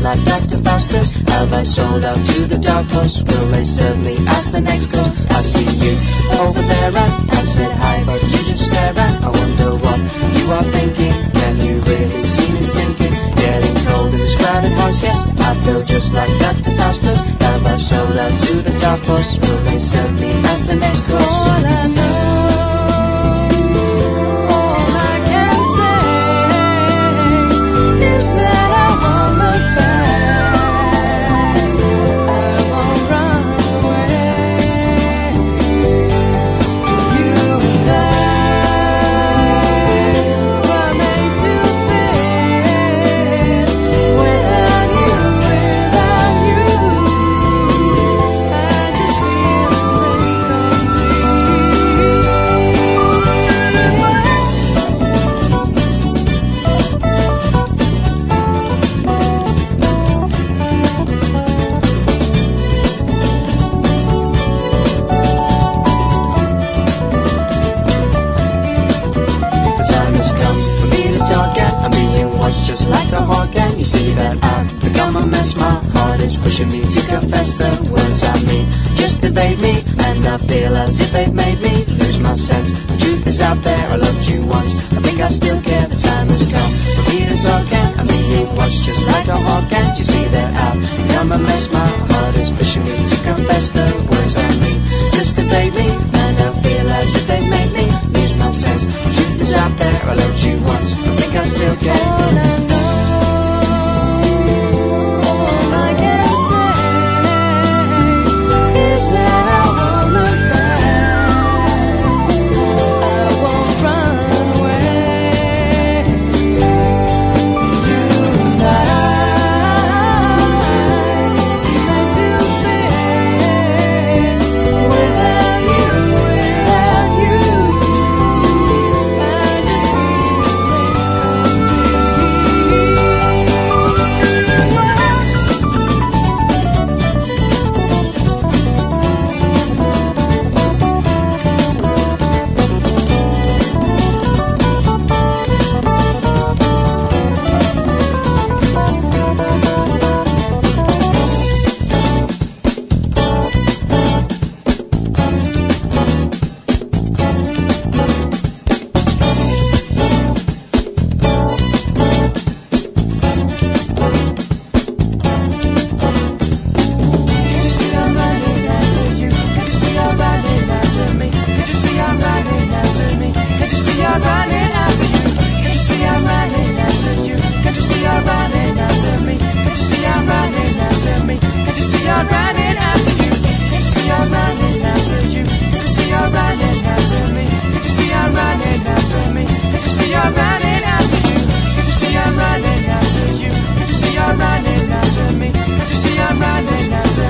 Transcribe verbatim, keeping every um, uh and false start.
just like Doctor Faustus? Have I sold out to the dark force? Will they serve me as the next course? I see you over there and I said hi, but you just stare at. I wonder what you are thinking. Can you really see me sinking? Getting cold in this crowded house, yes, I feel just like Doctor Faustus. Have I sold out to the dark force? Will they serve me as the next course? All I know, all I can say is that I won't look back, I won't run away. You and I were made to fit. Without you, without you, I just feel just like a hawk, and you see that I've become a mess. My heart is pushing me to confess the words I mean just evade me, and I feel as if they've made me lose my sense. The truth is out there, I loved you once, I think I still care. The time has come for me to talk, and I'm being watched just like a hawk, and you see that I've become a mess. My heart is pushing me to confess the words I mean just evade me, and I feel as if they've made me lose my sense. The truth is out there, I loved you once, I think I still care. All I know, all I can say is that I won't look back, I won't run away. You and I, meant to be. Without you, without you, I just feel I'm running after